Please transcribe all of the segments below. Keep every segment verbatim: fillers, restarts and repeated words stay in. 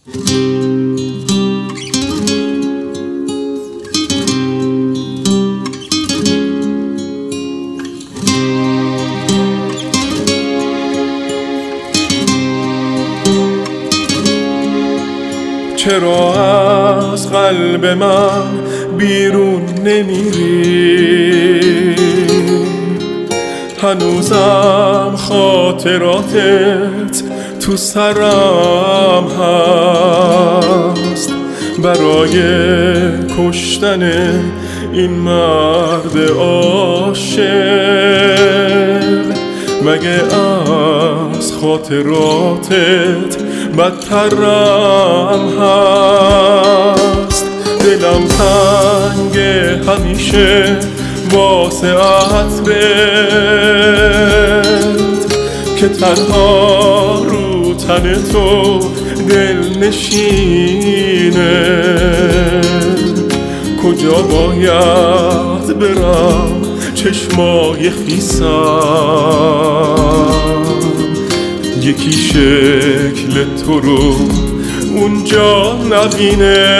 چرا از قلب من بیرون نمیری؟ هنوزم خاطراتت تو سرم هست برای کشتن این مرد عاشق. مگه از خاطراتت بدترم هست؟ دلم تنگ همیشه واسه عطرت که تنها رو تن تو دل نشینه. کجا باید برم چشمای خیسم یکی شکل تو رو اونجا نبینه؟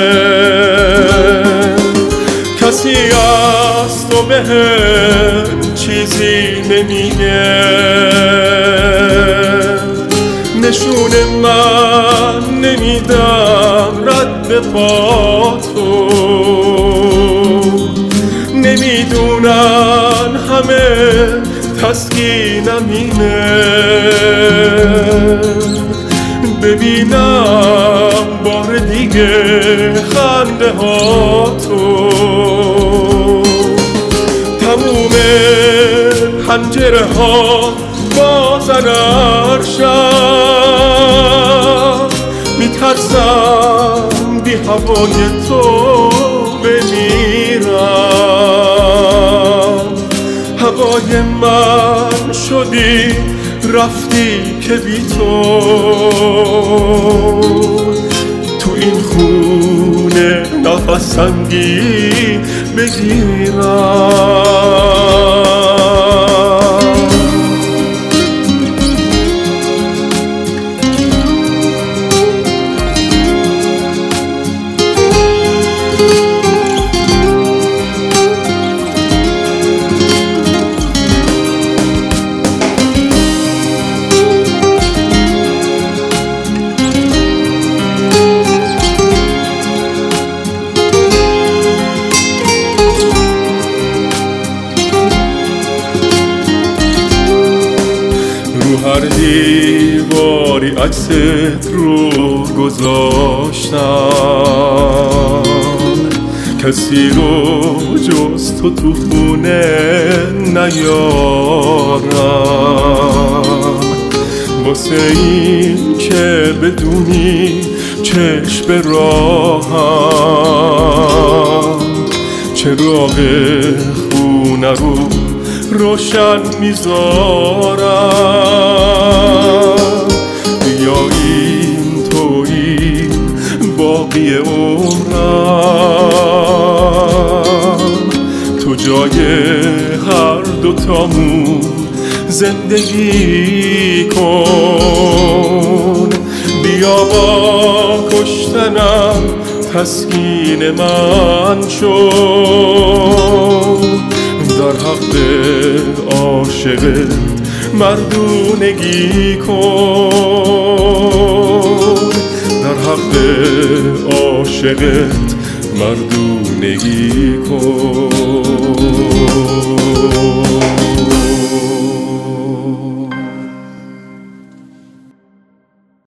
کسی از تو بهم چیزی نمیگه، نشون من نمیدم رد پا تو. نمیدونن همه تسکینم اینه ببینم بار دیگه خنده ها تو. تموم پنجره ها بازن ارشم، میترسم بی هوای تو بمیرم. هوای من شدی رفتی که بی تو تو این خونه نفسنگی بگیرم. هر دیواری عکست رو گذاشتم، کسی رو جز تو تو خونه نیارم. واسه این که بدونی چشم راهم چراغ خونه رو روشن میذارم. بیا این تویی باقی عمرم، تو جای هر دوتامون زندگی کن. بیا با کشتنم تسکین من شو، در حق عاشقت مردونگی کن. در حق عاشقت مردونگی کن.